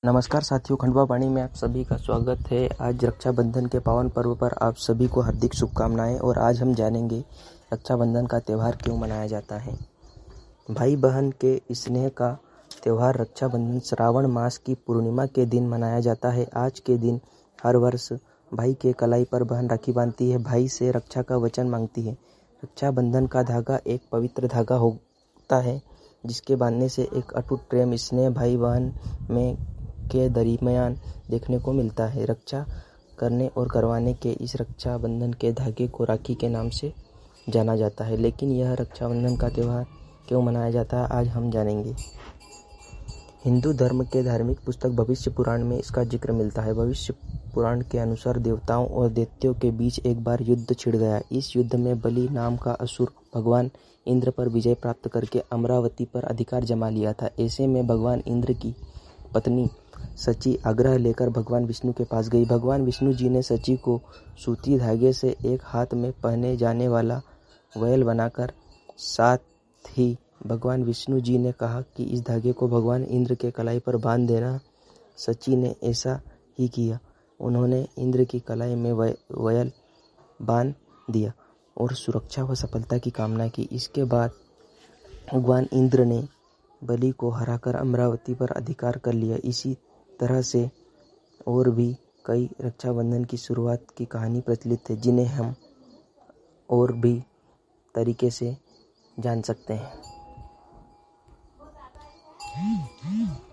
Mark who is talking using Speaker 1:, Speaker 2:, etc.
Speaker 1: नमस्कार साथियों, खंडवा वाणी में आप सभी का स्वागत है। आज रक्षाबंधन के पावन पर्व पर आप सभी को हार्दिक शुभकामनाएं। और आज हम जानेंगे रक्षाबंधन का त्यौहार क्यों मनाया जाता है। भाई बहन के स्नेह का त्यौहार रक्षाबंधन श्रावण मास की पूर्णिमा के दिन मनाया जाता है। आज के दिन हर वर्ष भाई के कलाई पर बहन राखी बांधती है, भाई से रक्षा का वचन मांगती है। रक्षाबंधन का धागा एक पवित्र धागा होता है जिसके बांधने से एक अटूट प्रेम स्नेह भाई बहन में के दरमियान देखने को मिलता है। रक्षा करने और करवाने के इस रक्षाबंधन के धागे को राखी के नाम से जाना जाता है। लेकिन यह रक्षाबंधन का त्यौहार क्यों मनाया जाता है, आज हम जानेंगे। हिंदू धर्म के धार्मिक पुस्तक भविष्य पुराण में इसका जिक्र मिलता है। भविष्य पुराण के अनुसार देवताओं और दैत्यों के बीच एक बार युद्ध छिड़ गया। इस युद्ध में बलि नाम का असुर भगवान इंद्र पर विजय प्राप्त करके अमरावती पर अधिकार जमा लिया था। ऐसे में भगवान इंद्र की पत्नी सची आग्रह लेकर भगवान विष्णु के पास गई। भगवान विष्णु जी ने सची को सूती धागे से एक हाथ में पहने जाने वाला वयल बनाकर, साथ ही भगवान विष्णु जी ने कहा कि इस धागे को भगवान इंद्र के कलाई पर बांध देना। सची ने ऐसा ही किया। उन्होंने इंद्र की कलाई में वयल बांध दिया और सुरक्षा व सफलता की कामना की। इसके बाद भगवान इंद्र ने बलि को हराकर अमरावती पर अधिकार कर लिया। इसी तरह से और भी कई रक्षाबंधन की शुरुआत की कहानी प्रचलित है जिन्हें हम और भी तरीके से जान सकते हैं।